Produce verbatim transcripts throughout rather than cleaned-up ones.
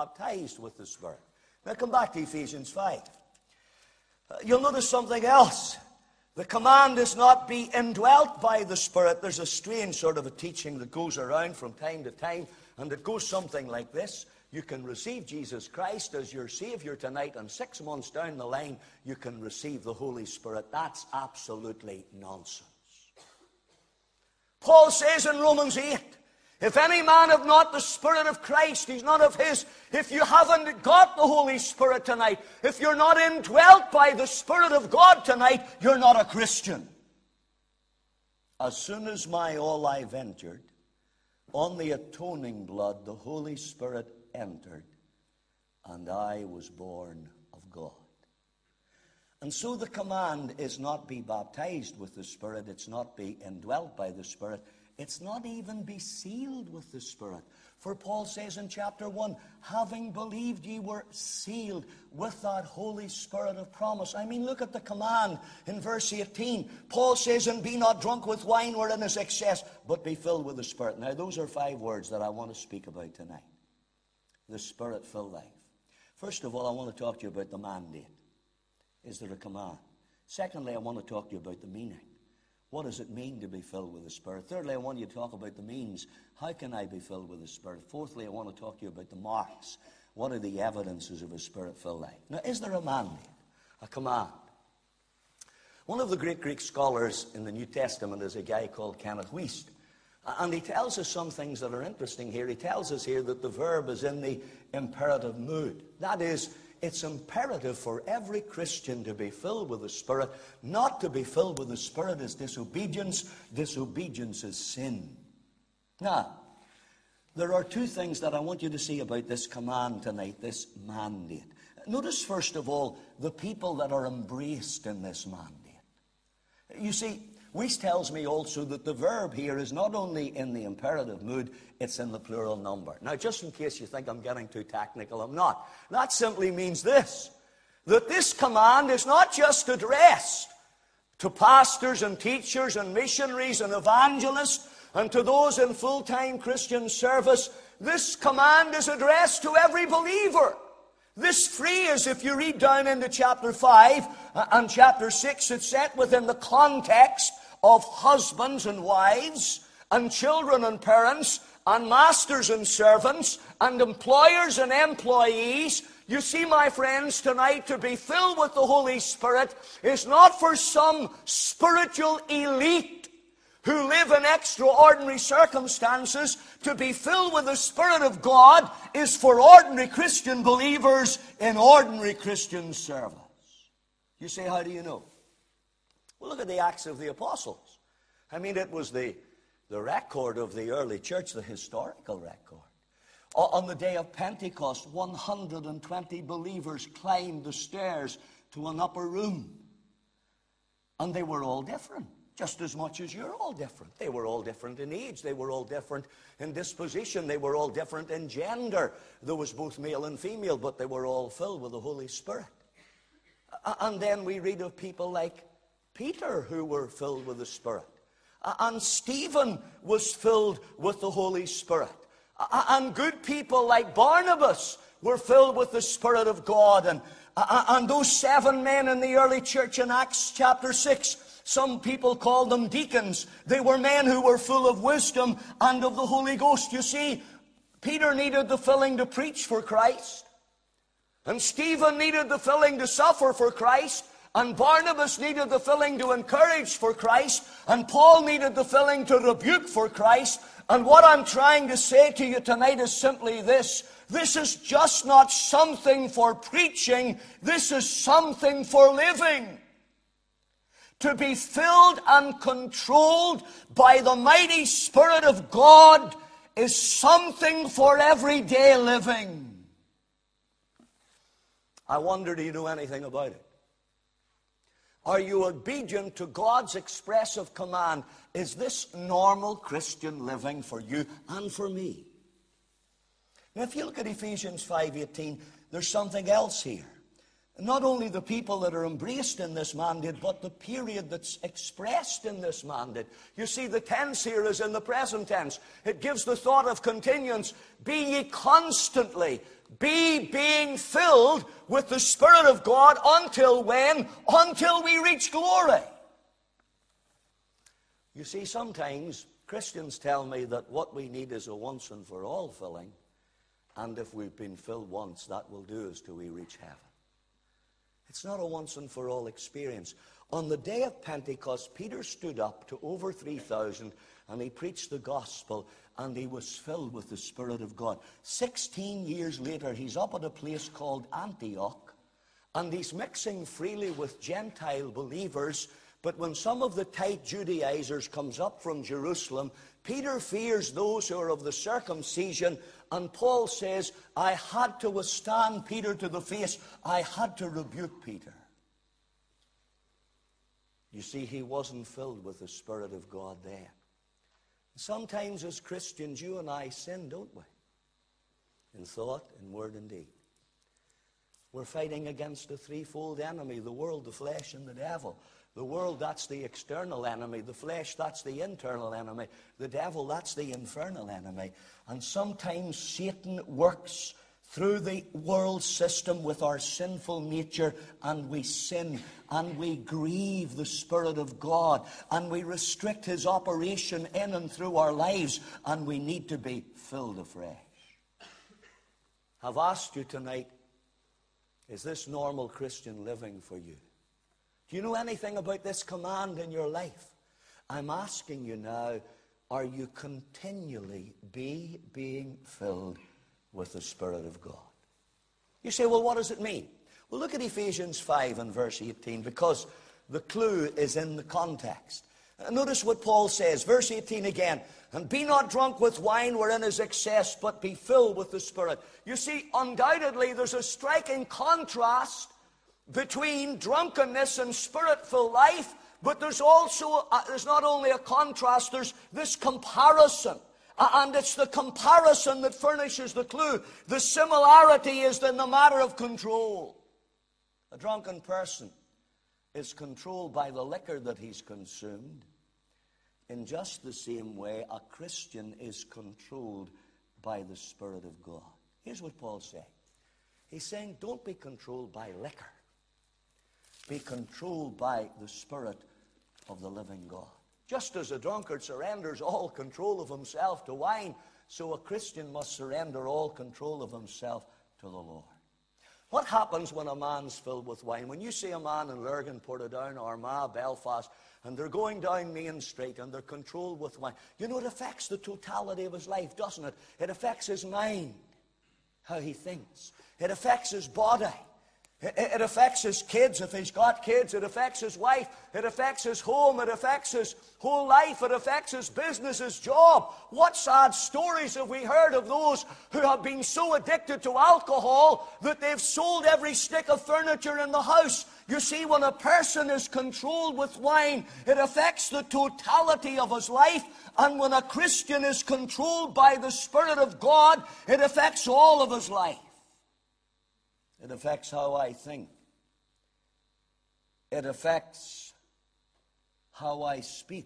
baptized with the Spirit. Now come back to Ephesians five. Uh, you'll notice something else. The command is not be indwelt by the Spirit. There's a strange sort of a teaching that goes around from time to time, and it goes something like this. You can receive Jesus Christ as your Savior tonight, and six months down the line, you can receive the Holy Spirit. That's absolutely nonsense. Paul says in Romans eight, if any man have not the Spirit of Christ, he's not of his. If you haven't got the Holy Spirit tonight, if you're not indwelt by the Spirit of God tonight, you're not a Christian. As soon as my all I've entered, on the atoning blood, the Holy Spirit entered, and I was born of God. And so the command is not be baptized with the Spirit, it's not be indwelt by the Spirit, it's not even be sealed with the Spirit. For Paul says in chapter one, having believed ye were sealed with that Holy Spirit of promise. I mean, look at the command in verse eighteen. Paul says, and be not drunk with wine wherein is excess, but be filled with the Spirit. Now, those are five words that I want to speak about tonight. The Spirit-filled life. First of all, I want to talk to you about the mandate. Is there a command? Secondly, I want to talk to you about the meaning. What does it mean to be filled with the Spirit? Thirdly, I want you to talk about the means. How can I be filled with the Spirit? Fourthly, I want to talk to you about the marks. What are the evidences of a Spirit-filled life? Now, is there a mandate? A command? One of the great Greek scholars in the New Testament is a guy called Kenneth Wuest. And he tells us some things that are interesting here. He tells us here that the verb is in the imperative mood. That is, it's imperative for every Christian to be filled with the Spirit. Not to be filled with the Spirit is disobedience. Disobedience is sin. Now, there are two things that I want you to see about this command tonight, this mandate. Notice, first of all, the people that are embraced in this mandate. You see, Wuest tells me also that the verb here is not only in the imperative mood, it's in the plural number. Now, just in case you think I'm getting too technical, I'm not. That simply means this, that this command is not just addressed to pastors and teachers and missionaries and evangelists and to those in full-time Christian service. This command is addressed to every believer. This phrase, if you read down into chapter five and chapter six, it's set within the context of husbands and wives, and children and parents, and masters and servants, and employers and employees. You see, my friends, tonight to be filled with the Holy Spirit is not for some spiritual elite who live in extraordinary circumstances. To be filled with the Spirit of God is for ordinary Christian believers in ordinary Christian service. You say, how do you know? Well, look at the Acts of the Apostles. I mean, it was the, the record of the early church, the historical record. On the day of Pentecost, one hundred twenty believers climbed the stairs to an upper room. And they were all different, just as much as you're all different. They were all different in age. They were all different in disposition. They were all different in gender. There was both male and female, but they were all filled with the Holy Spirit. And then we read of people like Peter, who were filled with the Spirit. And Stephen was filled with the Holy Spirit. And good people like Barnabas were filled with the Spirit of God. And, and those seven men in the early church in Acts chapter six, some people called them deacons. They were men who were full of wisdom and of the Holy Ghost. You see, Peter needed the filling to preach for Christ. And Stephen needed the filling to suffer for Christ. And Barnabas needed the filling to encourage for Christ. And Paul needed the filling to rebuke for Christ. And what I'm trying to say to you tonight is simply this. This is just not something for preaching. This is something for living. To be filled and controlled by the mighty Spirit of God is something for everyday living. I wonder, do you know anything about it? Are you obedient to God's expressive command? Is this normal Christian living for you and for me? Now, if you look at Ephesians five eighteen, there's something else here. Not only the people that are embraced in this mandate, but the period that's expressed in this mandate. You see, the tense here is in the present tense. It gives the thought of continuance. Be ye constantly, be being filled with the Spirit of God until when? Until we reach glory. You see, sometimes Christians tell me that what we need is a once and for all filling, and if we've been filled once, that will do us till we reach heaven. It's not a once and for all experience. On the day of Pentecost, Peter stood up to over three thousand, and he preached the gospel, and he was filled with the Spirit of God. Sixteen years later, he's up at a place called Antioch, and he's mixing freely with Gentile believers. But when some of the tight Judaizers comes up from Jerusalem, Peter fears those who are of the circumcision, and Paul says, I had to withstand Peter to the face. I had to rebuke Peter. You see, he wasn't filled with the Spirit of God then. Sometimes as Christians, you and I sin, don't we? In thought, in word, and deed. We're fighting against a threefold enemy: the world, the flesh, and the devil. The world, that's the external enemy. The flesh, that's the internal enemy. The devil, that's the infernal enemy. And sometimes Satan works through the world system with our sinful nature, and we sin, and we grieve the Spirit of God, and we restrict his operation in and through our lives, and we need to be filled afresh. I've asked you tonight, is this normal Christian living for you? Do you know anything about this command in your life? I'm asking you now, are you continually be being filled with the Spirit of God? You say, well, what does it mean? Well, look at Ephesians five and verse eighteen, because the clue is in the context. Notice what Paul says, verse eighteen again, and be not drunk with wine wherein is excess, but be filled with the Spirit. You see, undoubtedly there's a striking contrast between drunkenness and Spirit-filled life, but there's also, uh, there's not only a contrast, there's this comparison. Uh, and it's the comparison that furnishes the clue. The similarity is in the matter of control. A drunken person is controlled by the liquor that he's consumed. In just the same way, a Christian is controlled by the Spirit of God. Here's what Paul's saying. He's saying, don't be controlled by liquor. Be controlled by the Spirit of the living God. Just as a drunkard surrenders all control of himself to wine, so a Christian must surrender all control of himself to the Lord. What happens when a man's filled with wine? When you see a man in Lurgan, Portadown, Armagh, Belfast, and they're going down Main Street and they're controlled with wine, you know, it affects the totality of his life, doesn't it? It affects his mind, how he thinks. It affects his body. It affects his kids, if he's got kids. It affects his wife. It affects his home. It affects his whole life. It affects his business, his job. What sad stories have we heard of those who have been so addicted to alcohol that they've sold every stick of furniture in the house? You see, when a person is controlled with wine, it affects the totality of his life. And when a Christian is controlled by the Spirit of God, it affects all of his life. It affects how I think. It affects how I speak.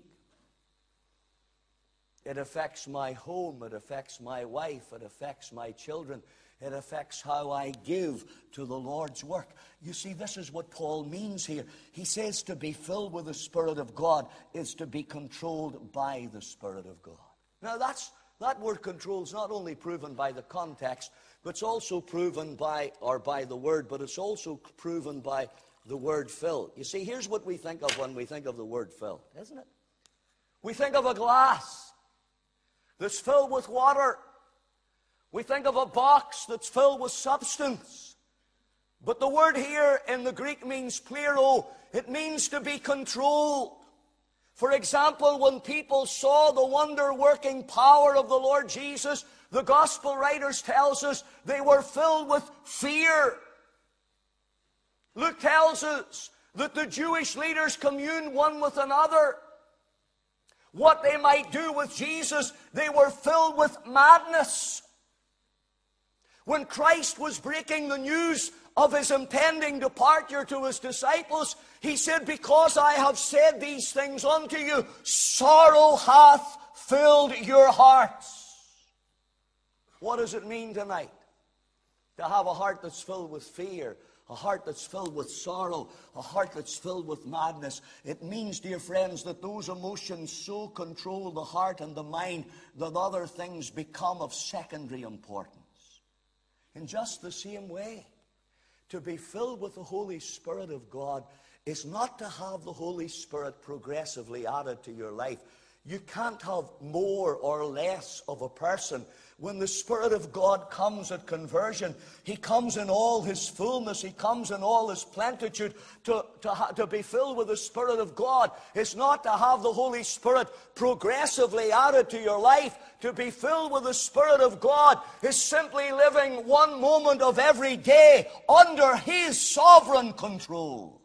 It affects my home. It affects my wife. It affects my children. It affects how I give to the Lord's work. You see, this is what Paul means here. He says to be filled with the Spirit of God is to be controlled by the Spirit of God. Now, that's, that word control is not only proven by the context, but it's also proven by, or by the word, but it's also proven by the word fill. You see, here's what we think of when we think of the word fill, isn't it? We think of a glass that's filled with water. We think of a box that's filled with substance. But the word here in the Greek means plero. It means to be controlled. For example, when people saw the wonder-working power of the Lord Jesus, the gospel writers tells us they were filled with fear. Luke tells us that the Jewish leaders communed one with another. What they might do with Jesus, they were filled with madness. When Christ was breaking the news of his impending departure to his disciples, he said, because I have said these things unto you, sorrow hath filled your hearts. What does it mean tonight? To have a heart that's filled with fear, a heart that's filled with sorrow, a heart that's filled with madness. It means, dear friends, that those emotions so control the heart and the mind that other things become of secondary importance. In just the same way, to be filled with the Holy Spirit of God is not to have the Holy Spirit progressively added to your life. You can't have more or less of a person. When the Spirit of God comes at conversion, He comes in all His fullness. He comes in all His plenitude. To, to, ha, to be filled with the Spirit of God is not to have the Holy Spirit progressively added to your life. To be filled with the Spirit of God is simply living one moment of every day under His sovereign control.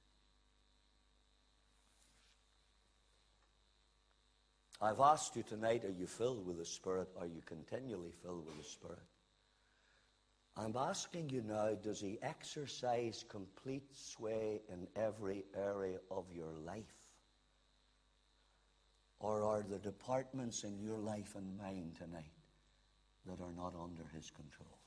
I've asked you tonight, are you filled with the Spirit? Are you continually filled with the Spirit? I'm asking you now, does He exercise complete sway in every area of your life? Or are there departments in your life and mine tonight that are not under His control?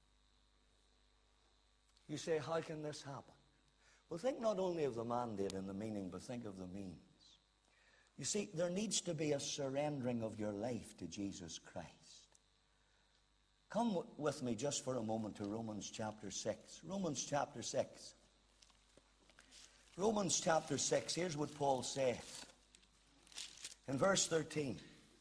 You say, how can this happen? Well, think not only of the mandate and the meaning, but think of the means. You see, there needs to be a surrendering of your life to Jesus Christ. Come w- with me just for a moment to Romans chapter six. Romans chapter six. Romans chapter six, here's what Paul says. In verse thirteen.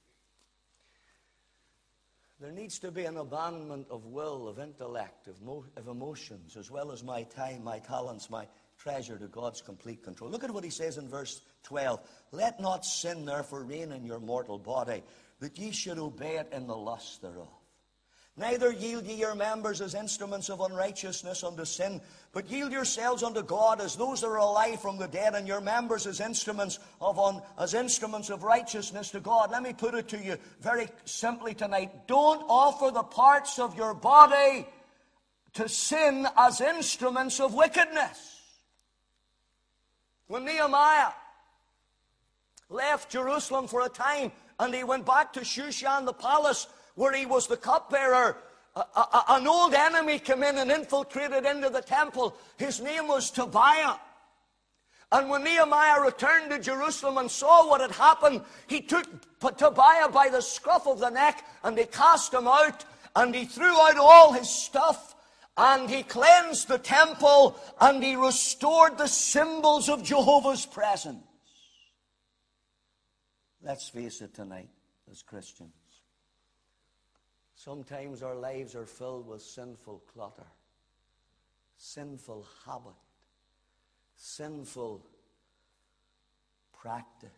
There needs to be an abandonment of will, of intellect, of, mo- of emotions, as well as my time, my talents, my treasure to God's complete control. Look at what he says in verse twelve. Let not sin therefore reign in your mortal body, that ye should obey it in the lust thereof. Neither yield ye your members as instruments of unrighteousness unto sin, but yield yourselves unto God as those that are alive from the dead, and your members as instruments of un, as instruments of righteousness to God. Let me put it to you very simply tonight. Don't offer the parts of your body to sin as instruments of wickedness. When Nehemiah left Jerusalem for a time and he went back to Shushan the palace where he was the cupbearer, a, a, an old enemy came in and infiltrated into the temple. His name was Tobiah. And when Nehemiah returned to Jerusalem and saw what had happened, he took Tobiah by the scruff of the neck and he cast him out, and he threw out all his stuff, and he cleansed the temple, and he restored the symbols of Jehovah's presence. Let's face it tonight as Christians. Sometimes our lives are filled with sinful clutter, sinful habit, sinful practice.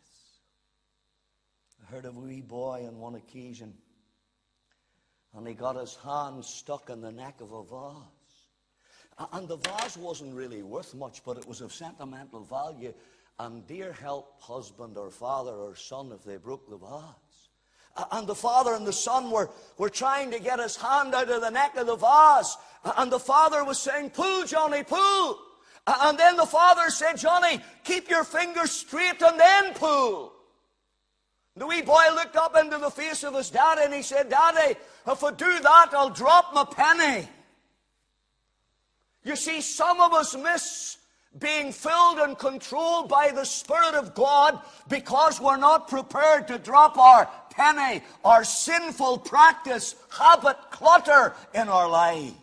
I heard of a wee boy on one occasion, and he got his hand stuck in the neck of a vase. And the vase wasn't really worth much, but it was of sentimental value. And dear help husband or father or son if they broke the vase. And the father and the son were, were trying to get his hand out of the neck of the vase. And the father was saying, pull, Johnny, pull. And then the father said, Johnny, keep your fingers straight and then pull. The wee boy looked up into the face of his daddy and he said, Daddy, if I do that, I'll drop my penny. You see, some of us miss being filled and controlled by the Spirit of God because we're not prepared to drop our penny, our sinful practice, habit, clutter in our lives.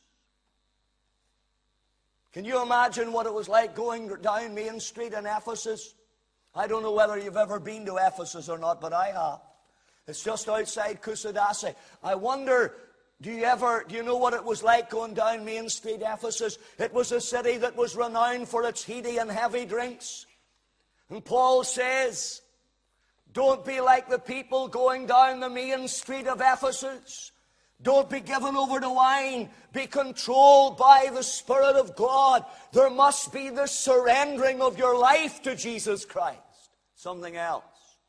Can you imagine what it was like going down Main Street in Ephesus? I don't know whether you've ever been to Ephesus or not, but I have. It's just outside Kusadasi. I wonder, do you ever, do you know what it was like going down Main Street, Ephesus? It was a city that was renowned for its heady and heavy drinks. And Paul says, don't be like the people going down the main street of Ephesus. Don't be given over to wine. Be controlled by the Spirit of God. There must be the surrendering of your life to Jesus Christ. Something else.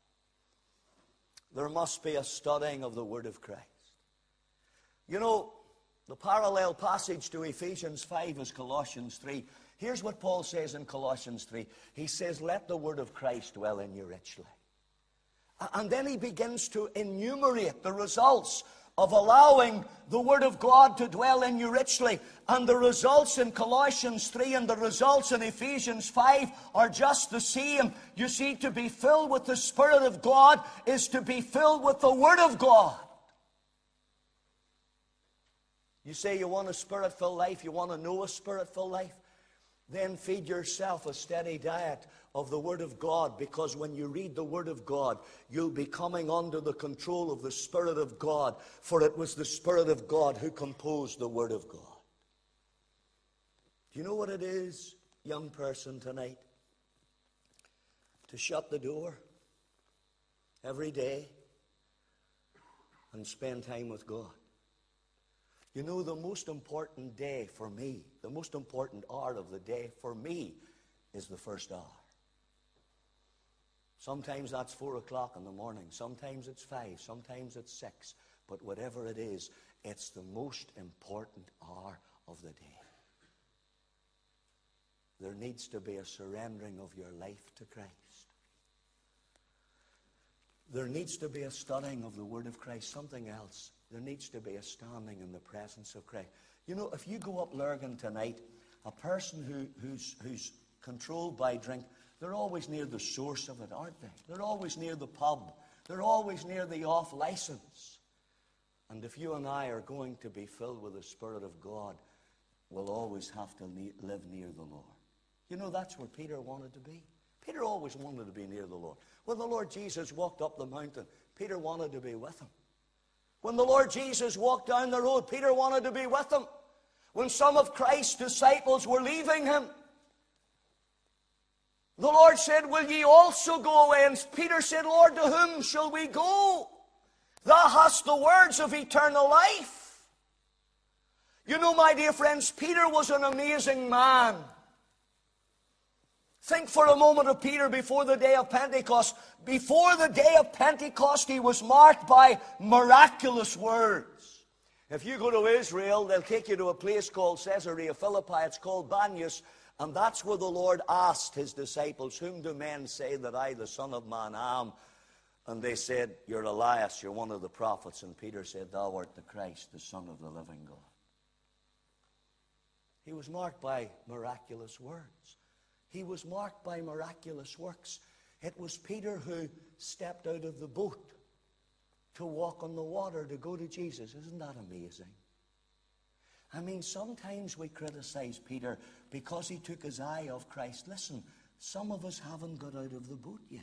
There must be a studying of the Word of Christ. You know, the parallel passage to Ephesians five is Colossians three. Here's what Paul says in Colossians three. He says, let the Word of Christ dwell in you richly. And then he begins to enumerate the results of allowing the Word of God to dwell in you richly. And the results in Colossians three and the results in Ephesians five are just the same. You see, to be filled with the Spirit of God is to be filled with the Word of God. You say you want a Spirit-filled life, you want to know a Spirit-filled life, then feed yourself a steady diet of the Word of God, because when you read the Word of God, you'll be coming under the control of the Spirit of God, for it was the Spirit of God who composed the Word of God. Do you know what it is, young person, tonight? To shut the door every day and spend time with God. You know, the most important day for me, the most important hour of the day for me is the first hour. Sometimes that's four o'clock in the morning. Sometimes it's five. Sometimes it's six. But whatever it is, it's the most important hour of the day. There needs to be a surrendering of your life to Christ. There needs to be a studying of the Word of Christ. Something else. There needs to be a standing in the presence of Christ. You know, if you go up Lurgan tonight, a person who, who's, who's controlled by drink, they're always near the source of it, aren't they? They're always near the pub. They're always near the off-license. And if you and I are going to be filled with the Spirit of God, we'll always have to live near the Lord. You know, that's where Peter wanted to be. Peter always wanted to be near the Lord. When the Lord Jesus walked up the mountain, Peter wanted to be with him. When the Lord Jesus walked down the road, Peter wanted to be with him. When some of Christ's disciples were leaving him, the Lord said, will ye also go away? And Peter said, Lord, to whom shall we go? Thou hast the words of eternal life. You know, my dear friends, Peter was an amazing man. Think for a moment of Peter before the day of Pentecost. Before the day of Pentecost, he was marked by miraculous words. If you go to Israel, they'll take you to a place called Caesarea Philippi. It's called Banyas. And that's where the Lord asked his disciples, whom do men say that I, the Son of Man, am? And they said, you're Elias, you're one of the prophets. And Peter said, thou art the Christ, the Son of the living God. He was marked by miraculous words. He was marked by miraculous works. It was Peter who stepped out of the boat to walk on the water to go to Jesus. Isn't that amazing? I mean, sometimes we criticize Peter because he took his eye off Christ. Listen, some of us haven't got out of the boat yet.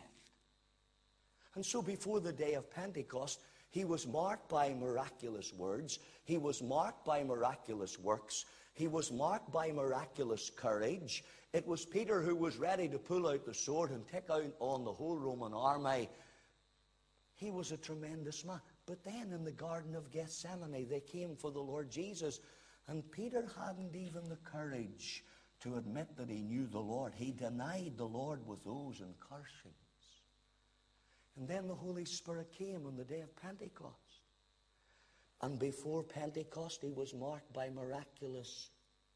And so before the day of Pentecost, he was marked by miraculous words. He was marked by miraculous works. He was marked by miraculous courage. It was Peter who was ready to pull out the sword and take out on the whole Roman army. He was a tremendous man. But then in the Garden of Gethsemane, they came for the Lord Jesus. And Peter hadn't even the courage to admit that he knew the Lord. He denied the Lord with oaths and cursings. And then the Holy Spirit came on the day of Pentecost. And before Pentecost, he was marked by miraculous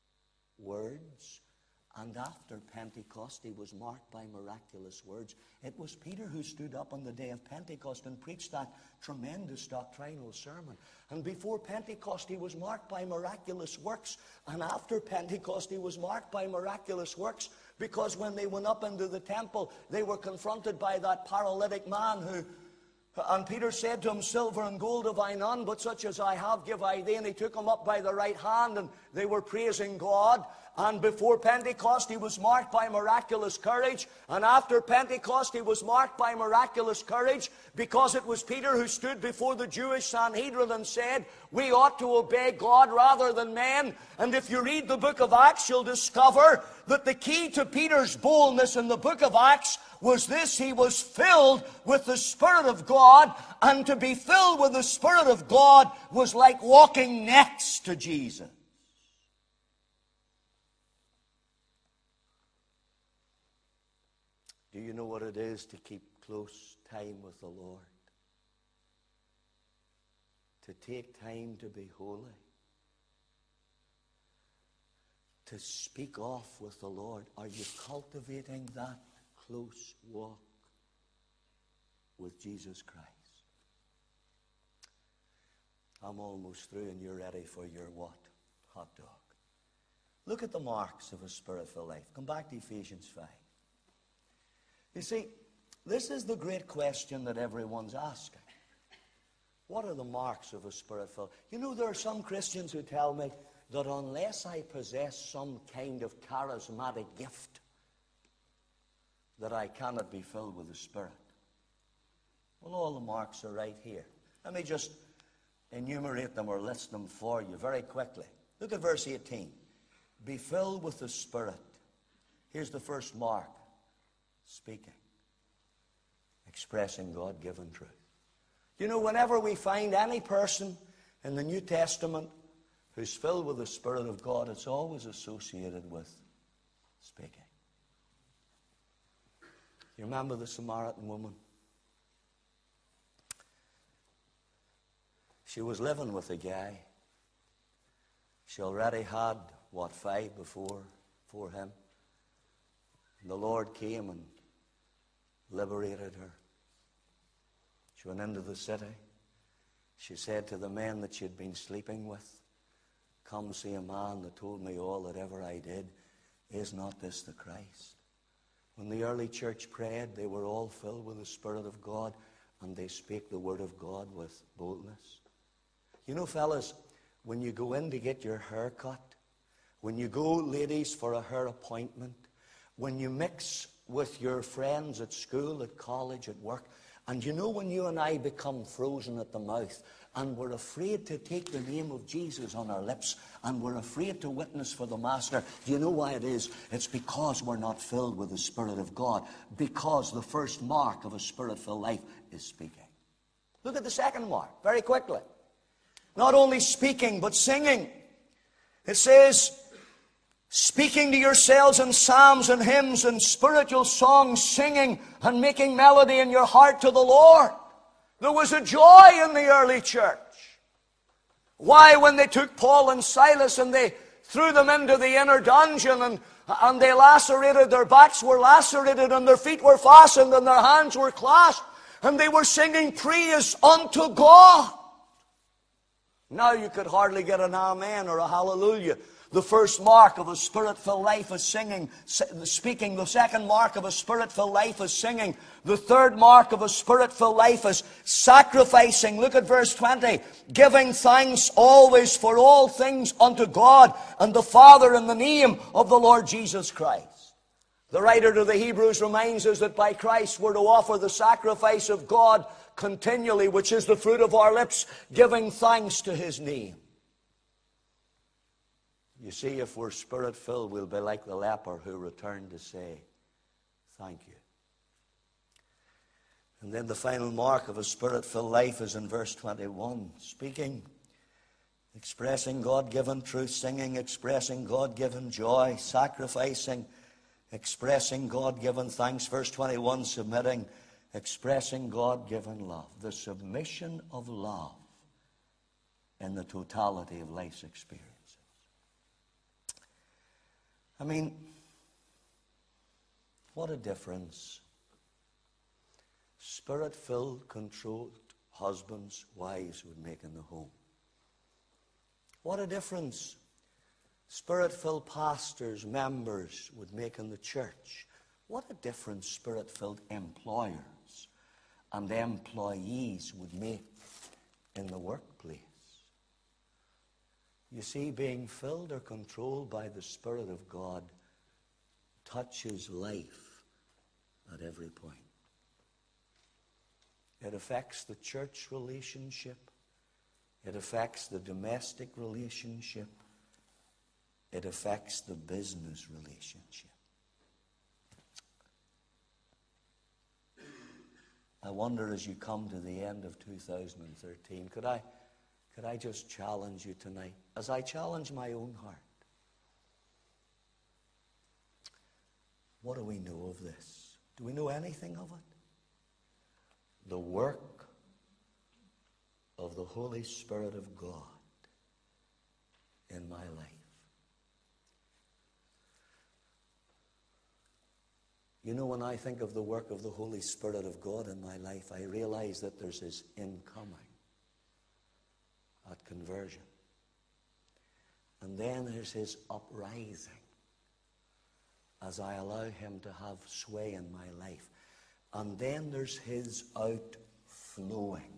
words. And after Pentecost, he was marked by miraculous words. It was Peter who stood up on the day of Pentecost and preached that tremendous doctrinal sermon. And before Pentecost, he was marked by miraculous works. And after Pentecost, he was marked by miraculous works, because when they went up into the temple, they were confronted by that paralytic man who, and Peter said to him, silver and gold have I none, but such as I have give I thee. And he took him up by the right hand, and they were praising God. And before Pentecost, he was marked by miraculous courage. And after Pentecost, he was marked by miraculous courage, because it was Peter who stood before the Jewish Sanhedrin and said, we ought to obey God rather than men. And if you read the book of Acts, you'll discover that the key to Peter's boldness in the book of Acts was this: he was filled with the Spirit of God. And to be filled with the Spirit of God was like walking next to Jesus. Do you know what it is to keep close time with the Lord? To take time to be holy. To speak off with the Lord. Are you cultivating that close walk with Jesus Christ? I'm almost through and you're ready for your what? Hot dog. Look at the marks of a spirit-filled life. Come back to Ephesians five. You see, this is the great question that everyone's asking. What are the marks of a spirit-filled? You know, there are some Christians who tell me that unless I possess some kind of charismatic gift, that I cannot be filled with the Spirit. Well, all the marks are right here. Let me just enumerate them or list them for you very quickly. Look at verse eighteen. Be filled with the Spirit. Here's the first mark. Speaking. Expressing God-given truth. You know, whenever we find any person in the New Testament who's filled with the Spirit of God, it's always associated with speaking. You remember the Samaritan woman? She was living with a guy. She already had, what, five before, before him. And the Lord came and liberated her. She went into the city. She said to the men that she had been sleeping with, come see a man that told me all that ever I did. Is not this the Christ? When the early church prayed, they were all filled with the Spirit of God, and they spake the word of God with boldness. You know, fellas, when you go in to get your hair cut, when you go, ladies, for a hair appointment, when you mix with your friends at school, at college, at work, and you know when you and I become frozen at the mouth, and we're afraid to take the name of Jesus on our lips, and we're afraid to witness for the Master. Do you know why it is? It's because we're not filled with the Spirit of God. Because the first mark of a Spirit-filled life is speaking. Look at the second mark, very quickly. Not only speaking, but singing. It says, speaking to yourselves in psalms and hymns and spiritual songs, singing and making melody in your heart to the Lord. There was a joy in the early church. Why, when they took Paul and Silas and they threw them into the inner dungeon and, and they lacerated, their backs were lacerated and their feet were fastened and their hands were clasped, and they were singing praise unto God. Now you could hardly get an amen or a hallelujah. The first mark of a Spirit-filled life is singing, speaking. The second mark of a Spirit-filled life is singing. The third mark of a Spirit-filled life is sacrificing. Look at verse twenty. Giving thanks always for all things unto God and the Father in the name of the Lord Jesus Christ. The writer to the Hebrews reminds us that by Christ we're to offer the sacrifice of God continually, which is the fruit of our lips, giving thanks to His name. You see, if we're Spirit-filled, we'll be like the leper who returned to say, thank you. And then the final mark of a Spirit-filled life is in verse twenty-one. Speaking, expressing God-given truth, singing, expressing God-given joy, sacrificing, expressing God-given thanks. Verse twenty-one, submitting, expressing God-given love. The submission of love in the totality of life's experience. I mean, what a difference Spirit-filled, controlled husbands, wives would make in the home. What a difference Spirit-filled pastors, members would make in the church. What a difference Spirit-filled employers and employees would make in the workplace. You see, being filled or controlled by the Spirit of God touches life at every point. It affects the church relationship. It affects the domestic relationship. It affects the business relationship. I wonder, as you come to the end of two thousand thirteen, could I... Could I just challenge you tonight, as I challenge my own heart? What do we know of this? Do we know anything of it? The work of the Holy Spirit of God in my life. You know, when I think of the work of the Holy Spirit of God in my life, I realize that there's His incoming at conversion. And then there's his uprising as I allow him to have sway in my life. And then there's his outflowing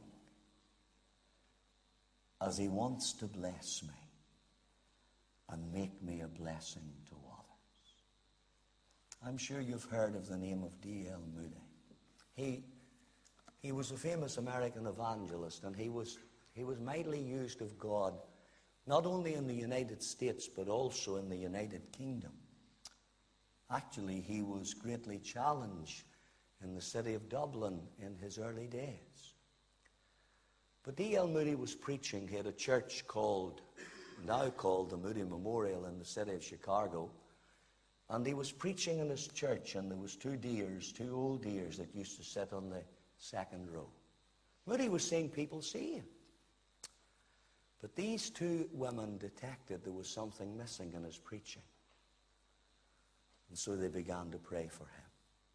as he wants to bless me and make me a blessing to others. I'm sure you've heard of the name of D L Moody. He, he was a famous American evangelist, and he was, he was mightily used of God, not only in the United States, but also in the United Kingdom. Actually, he was greatly challenged in the city of Dublin in his early days. But D L Moody was preaching. He had a church called, now called the Moody Memorial in the city of Chicago. And he was preaching in his church, and there was two deers, two old deers that used to sit on the second row. Moody was seeing people saved. But these two women detected there was something missing in his preaching. And so they began to pray for him.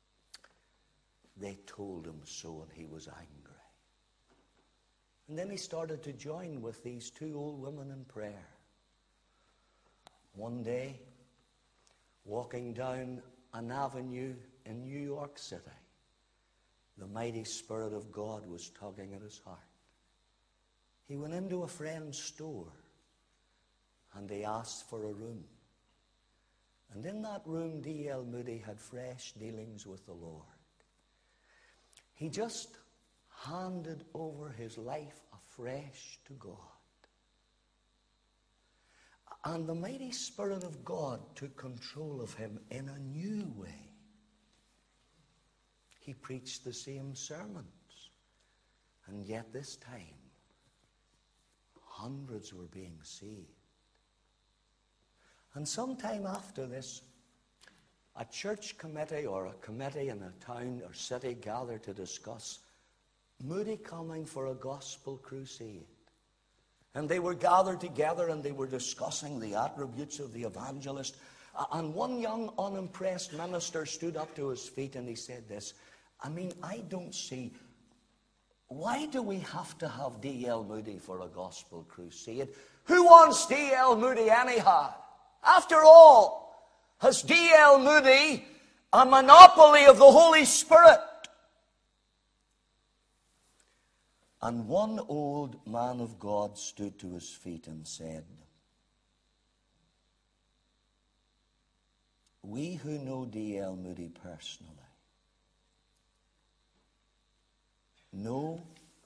They told him so, and he was angry. And then he started to join with these two old women in prayer. One day, walking down an avenue in New York City, the mighty Spirit of God was tugging at his heart. He went into a friend's store, and he asked for a room. And in that room, D L Moody had fresh dealings with the Lord. He just handed over his life afresh to God. And the mighty Spirit of God took control of him in a new way. He preached the same sermons, and yet this time, hundreds were being saved. And sometime after this, a church committee or a committee in a town or city gathered to discuss Moody coming for a gospel crusade. And they were gathered together and they were discussing the attributes of the evangelist. And one young unimpressed minister stood up to his feet and he said this, I mean, I don't see, why do we have to have D L Moody for a gospel crusade? Who wants D L Moody anyhow? After all, has D L Moody a monopoly of the Holy Spirit? And one old man of God stood to his feet and said, we who know D L Moody personally know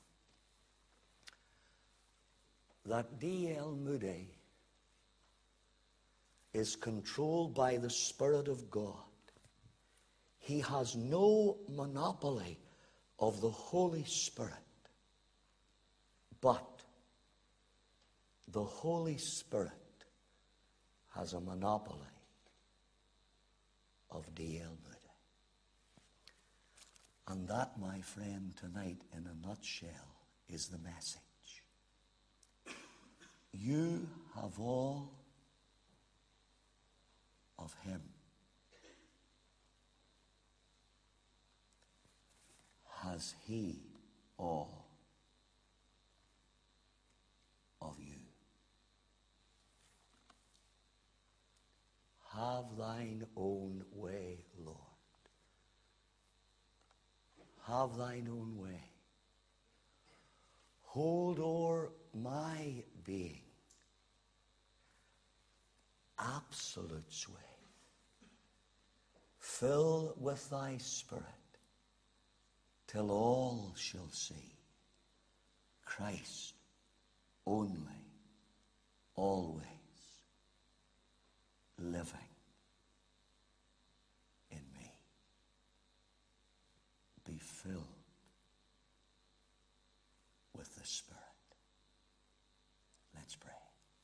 that D L Moody is controlled by the Spirit of God. He has no monopoly of the Holy Spirit. But the Holy Spirit has a monopoly of D L Moody. And that, my friend, tonight in a nutshell is the message. You have all of him. Has he all of you? Have thine own way, Lord. Have thine own way. Hold o'er my being. Absolute sway. Fill with thy Spirit till all shall see Christ only, always living in me. Be filled with the Spirit. Let's pray.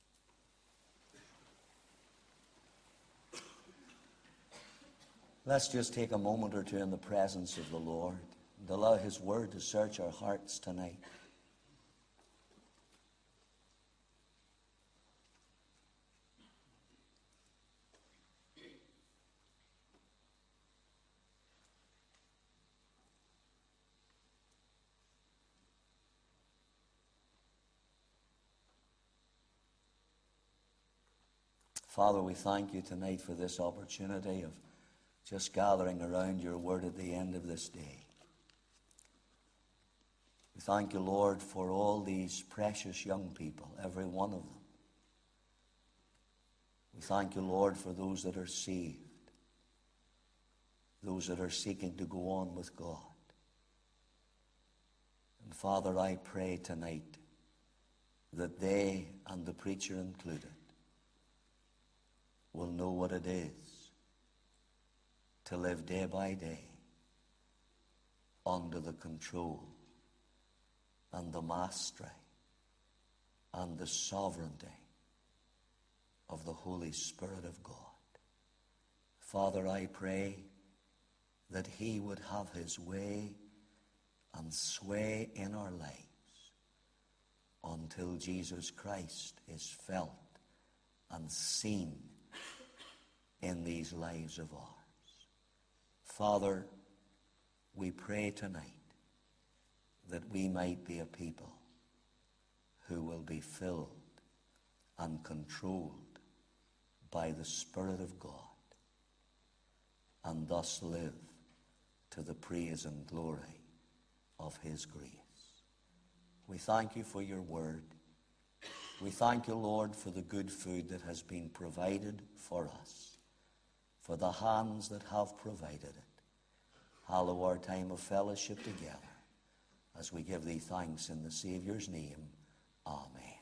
Let's just take a moment or two in the presence of the Lord and allow his word to search our hearts tonight. Father, we thank you tonight for this opportunity of just gathering around your word at the end of this day. We thank you, Lord, for all these precious young people, every one of them. We thank you, Lord, for those that are saved, those that are seeking to go on with God. And Father, I pray tonight that they, and the preacher included, will know what it is to live day by day under the control and the mastery and the sovereignty of the Holy Spirit of God. Father, I pray that he would have his way and sway in our lives until Jesus Christ is felt and seen in these lives of ours. Father, we pray tonight that we might be a people who will be filled and controlled by the Spirit of God, and thus live to the praise and glory of his grace. We thank you for your word. We thank you, Lord, for the good food that has been provided for us, for the hands that have provided it. Hallow our time of fellowship together as we give thee thanks in the Saviour's name. Amen.